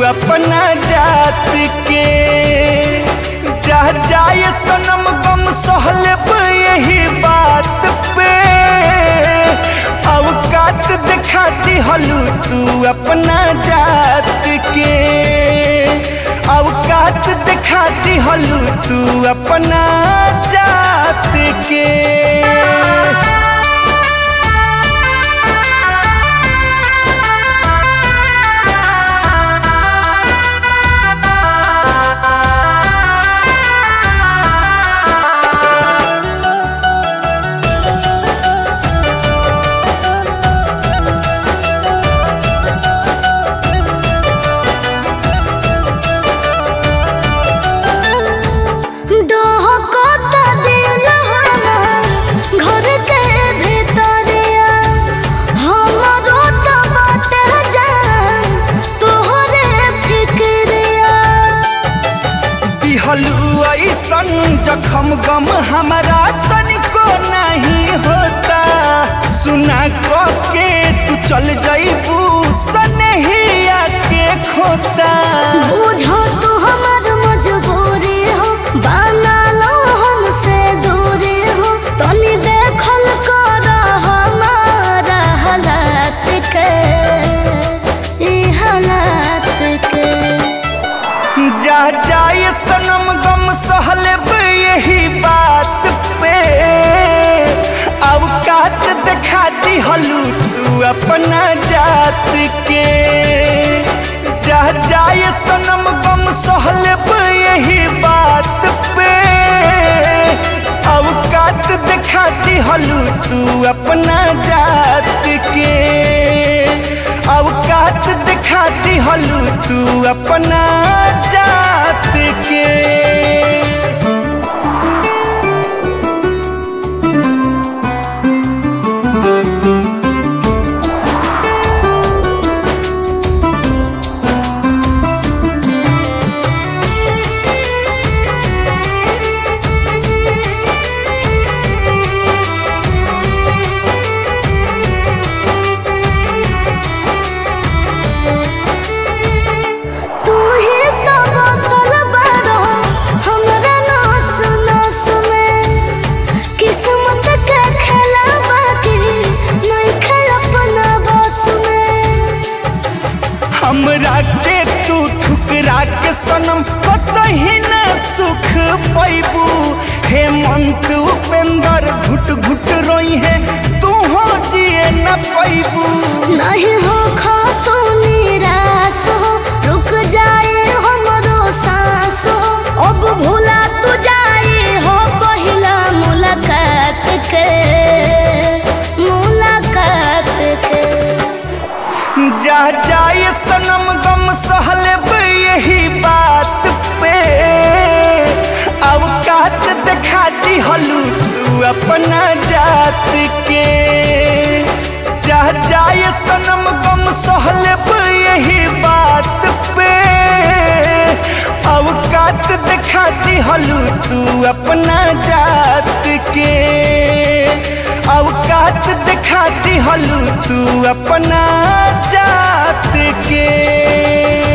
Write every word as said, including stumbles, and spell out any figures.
अपना जात के। जा जाए सनम गम सहलब यही बात पे, औकात दिखा दिहलू तू अपना जात के। औकात दिखा दिहलू तू अपना जात के। ऐसन जखम गम हमारा तनिको नहीं होता, सुना के तू चल जाइबू सनहिया के खोता। बुझो तू हमार मजबूरी हो, बना लो हमसे दूरी हो, तनी देखल कर हमारा हालात के, ई हालात के। जा जाए सनम गम सहलब यही बात पे, औकात दिखा दिहलू तू अपना जात के। जा जाए सनम गम सहलब यही बात पे, औकात दिखा दिहलू तू अपना जात के। औकात दिखा दिहलू तू अपना जात के। हमरा के तू ठुकरा के सनम कतही न सुख पैबू। हेमंत उपेंद्र घुट घुट रोई है, तू हो जिए न पैबू। नहीं हो खा तू निराश हो, रुक जाए हमरो सांस हो, अब भूला तू जाए हो पहिला मुलाकात के, मुलाकात के। जा जाए सनम गम सहलब यही बात पे, औकात दिखा दिहलू तू अपना जात के। जा जाए सनम गम सहलब यही बात पे, औकात दिखा दिहलू तू अपना जात के। औकात दिखा दिहलू तू अपना जात के।